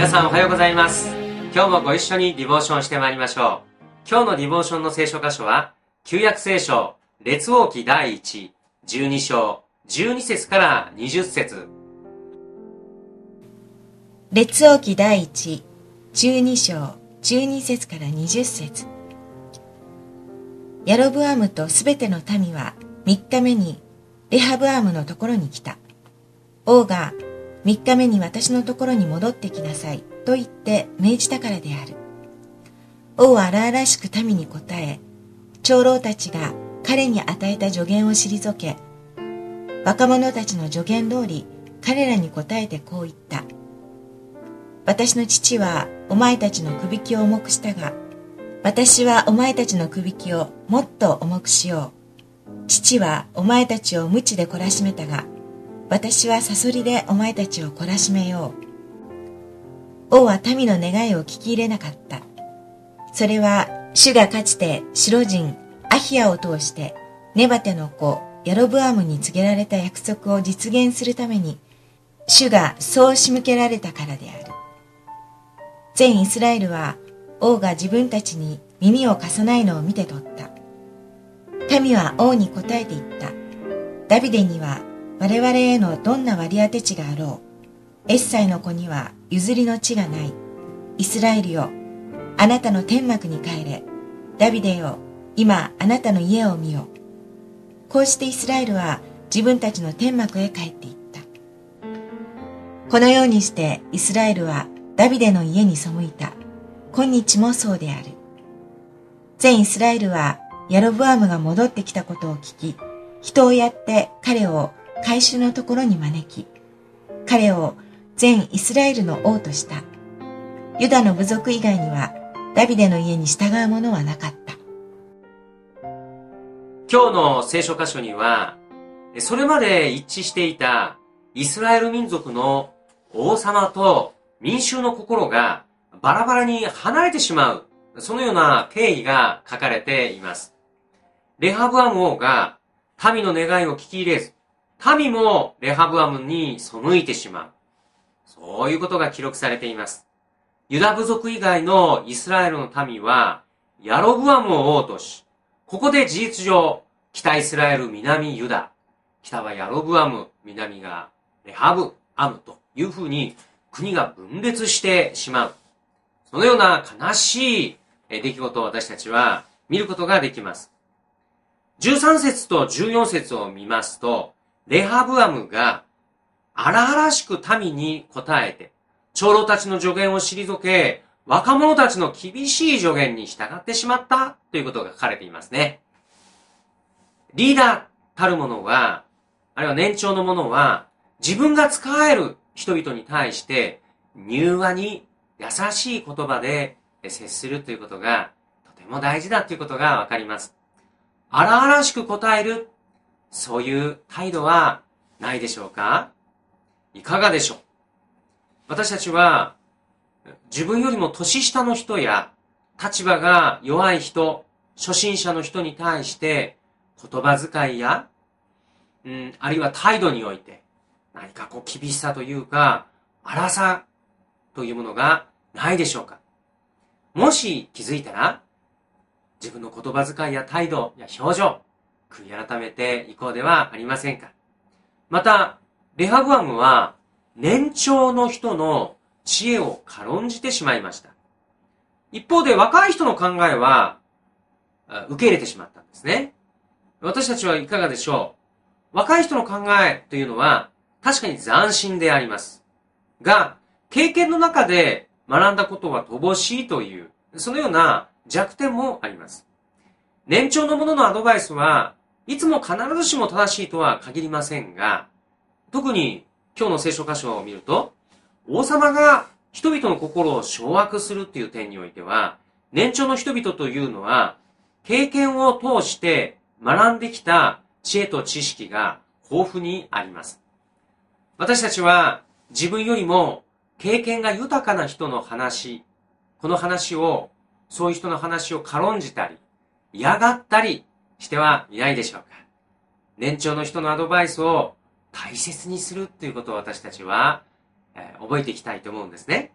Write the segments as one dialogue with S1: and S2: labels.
S1: 皆さんおはようございます。今日もご一緒にディボーションしてまいりましょう。今日のディボーションの聖書箇所は、旧約聖書列王記第1、12章、12節から20節。
S2: 列王記第1、12章、12節から20節。ヤロブアムとすべての民は3日目にレハブアムのところに来た。王が3日目に私のところに戻ってきなさいと言って命じたからである。王は荒々しく民に答え、長老たちが彼に与えた助言を退け、若者たちの助言通り彼らに答えてこう言った。私の父はお前たちの首輝を重くしたが、私はお前たちの首輝をもっと重くしよう。父はお前たちを鞭で懲らしめたが、私はサソリでお前たちを懲らしめよう。王は民の願いを聞き入れなかった。それは主がかつて白人アヒヤを通してネバテの子ヤロブアムに告げられた約束を実現するために、主がそう仕向けられたからである。全イスラエルは王が自分たちに耳を貸さないのを見て取った。民は王に答えて言った。ダビデには我々へのどんな割り当て地があろう。エッサイの子には譲りの地がない。イスラエルよ、あなたの天幕に帰れ。ダビデよ、今あなたの家を見よ。こうしてイスラエルは自分たちの天幕へ帰っていった。このようにしてイスラエルはダビデの家に背いた。今日もそうである。全イスラエルはヤロブアムが戻ってきたことを聞き、人をやって彼を改宗のところに招き、彼を全イスラエルの王とした。ユダの部族以外にはダビデの家に従う者はなかった。
S1: 今日の聖書箇所には、それまで一致していたイスラエル民族の王様と民衆の心がバラバラに離れてしまう、そのような経緯が書かれています。レハブアム王が民の願いを聞き入れず、民もレハブアムに背いてしまう。そういうことが記録されています。ユダ部族以外のイスラエルの民はヤロブアムを王とし、ここで事実上、北イスラエル、南ユダ、北はヤロブアム、南がレハブアムというふうに国が分裂してしまう。そのような悲しい出来事を私たちは見ることができます。13節と14節を見ますと、レハブアムが荒々しく民に答えて、長老たちの助言を退け、若者たちの厳しい助言に従ってしまったということが書かれていますね。リーダーたる者は、あるいは年長の者は、自分が仕える人々に対して柔和に優しい言葉で接するということがとても大事だということがわかります。荒々しく答える、そういう態度はないでしょうか？いかがでしょう？私たちは自分よりも年下の人や立場が弱い人、初心者の人に対して言葉遣いや、あるいは態度において何か厳しさというか荒さというものがないでしょうか？もし気づいたら自分の言葉遣いや態度や表情、悔い改めていこうではありませんか？また、レハブアムは年長の人の知恵を軽んじてしまいました。一方で若い人の考えは受け入れてしまったんですね。私たちはいかがでしょう？若い人の考えというのは確かに斬新であります。が、経験の中で学んだことは乏しいという、そのような弱点もあります。年長の者のアドバイスはいつも必ずしも正しいとは限りませんが、特に今日の聖書箇所を見ると、王様が人々の心を掌握するという点においては、年長の人々というのは経験を通して学んできた知恵と知識が豊富にあります。私たちは自分よりも経験が豊かな人の話、この話を、そういう人の話を軽んじたり、嫌がったりしてはいないでしょうか？年長の人のアドバイスを大切にするということを私たちは、覚えていきたいと思うんですね。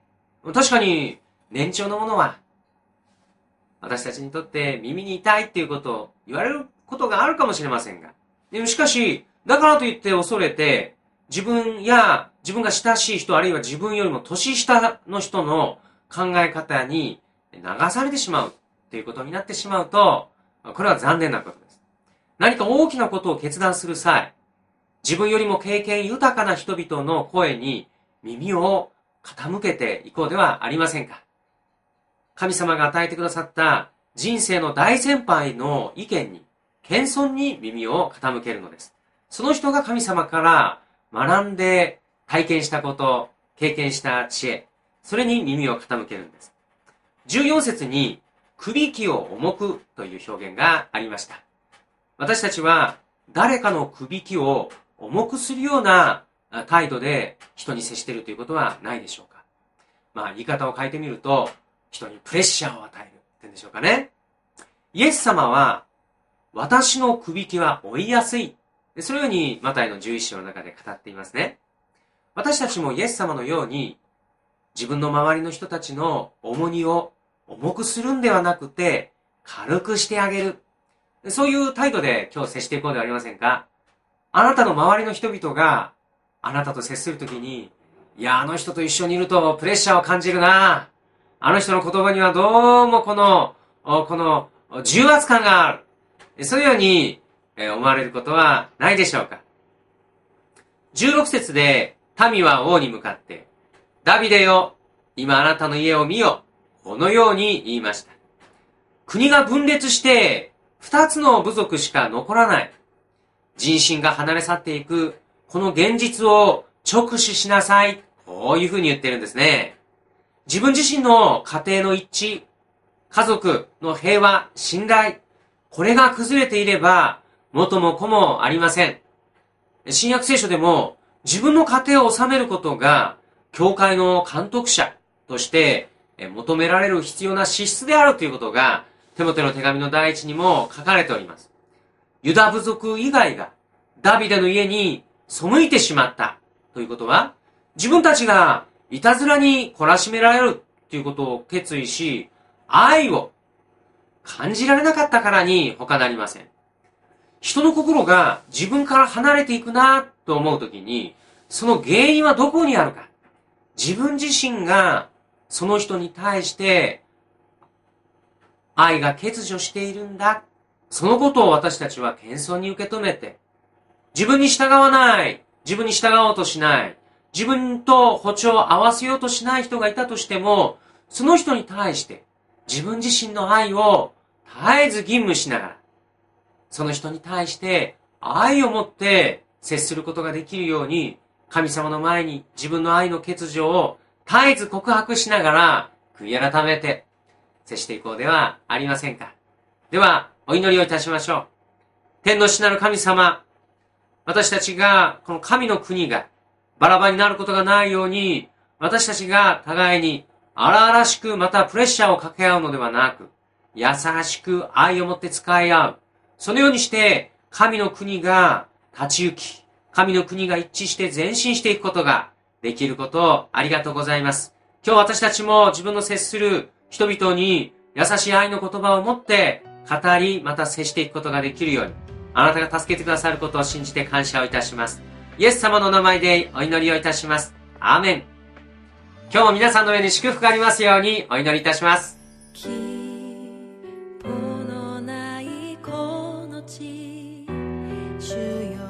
S1: 確かに年長のものは私たちにとって耳に痛いっていうことを言われることがあるかもしれませんが、でもしかしだからといって恐れて自分が親しい人、あるいは自分よりも年下の人の考え方に流されてしまうということになってしまうと、これは残念なことです。何か大きなことを決断する際、自分よりも経験豊かな人々の声に耳を傾けていこうではありませんか。神様が与えてくださった人生の大先輩の意見に、謙遜に耳を傾けるのです。その人が神様から学んで体験したこと、経験した知恵、それに耳を傾けるんです。14節に、くびきを重くという表現がありました。私たちは誰かのくびきを重くするような態度で人に接しているということはないでしょうか。言い方を変えてみると、人にプレッシャーを与えるって言うんでしょうかね。イエス様は、私のくびきは負いやすい。そのようにマタイの11章の中で語っていますね。私たちもイエス様のように、自分の周りの人たちの重荷を重くするんではなくて、軽くしてあげる。そういう態度で今日接していこうではありませんか。あなたの周りの人々があなたと接するときに、あの人と一緒にいるとプレッシャーを感じるな。あの人の言葉にはどうもこの重圧感がある。そういうように思われることはないでしょうか。16節で民は王に向かって、ダビデよ、今あなたの家を見よ。このように言いました。国が分裂して2つの部族しか残らない。人心が離れ去っていく、この現実を直視しなさい。こういうふうに言ってるんですね。自分自身の家庭の一致、家族の平和、信頼、これが崩れていれば元も子もありません。新約聖書でも自分の家庭を治めることが教会の監督者として求められる必要な資質であるということがテモテの手紙の第一にも書かれております。ユダ部族以外がダビデの家に背いてしまったということは、自分たちがいたずらに懲らしめられるということを決意し、愛を感じられなかったからに他なりません。人の心が自分から離れていくなと思うときに、その原因はどこにあるか。自分自身がその人に対して愛が欠如しているんだ。そのことを私たちは謙遜に受け止めて、自分に従わない、自分に従おうとしない、自分と歩調を合わせようとしない人がいたとしても、その人に対して自分自身の愛を絶えず吟味しながら、その人に対して愛を持って接することができるように、神様の前に自分の愛の欠如を絶えず告白しながら悔い改めて接していこうではありませんか。ではお祈りをいたしましょう。天の父なる神様、私たちがこの神の国がバラバラになることがないように、私たちが互いに荒々しくまたプレッシャーをかけ合うのではなく、優しく愛を持って使い合う。そのようにして神の国が立ち行き、神の国が一致して前進していくことができることをありがとうございます。今日私たちも自分の接する人々に優しい愛の言葉を持って語り、また接していくことができるように、あなたが助けてくださることを信じて感謝をいたします。イエス様の名前でお祈りをいたします。アーメン。今日も皆さんの上に祝福がありますようにお祈りいたします。
S3: 希望のないこの地、主よ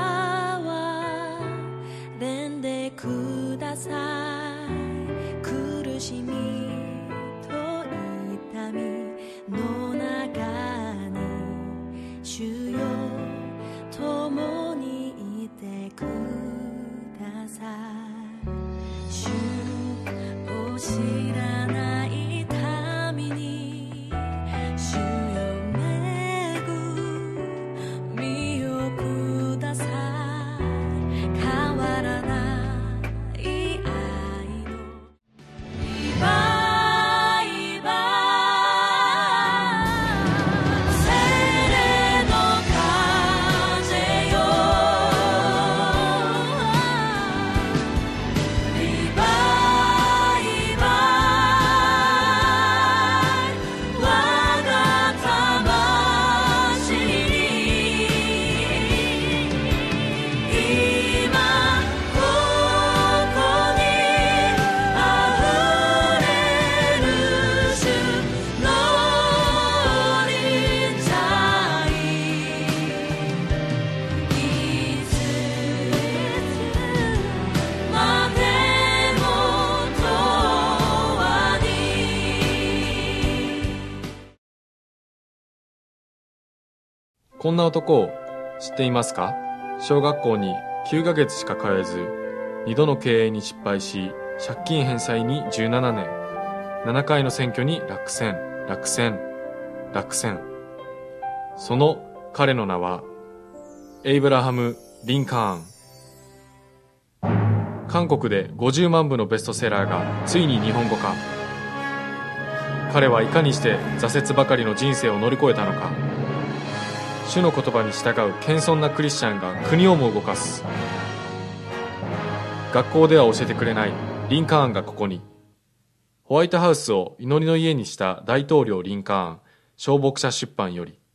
S3: 憐れんでください。苦しみと痛みの中に、主よ共にいてください。主を知らない民に、主よ恵みをください。変わらない愛のリバイバル、精霊の風よ、リバイバル
S4: こんな男を知っていますか？小学校に9ヶ月しか通えず、2度の経営に失敗し、借金返済に17年、7回の選挙に落選。その彼の名は、エイブラハム・リンカーン。韓国で50万部のベストセラーがついに日本語化。彼はいかにして挫折ばかりの人生を乗り越えたのか。主の言葉に従う謙遜なクリスチャンが国をも動かす。学校では教えてくれないリンカーンがここに。ホワイトハウスを祈りの家にした大統領リンカーン、小牧者出版より。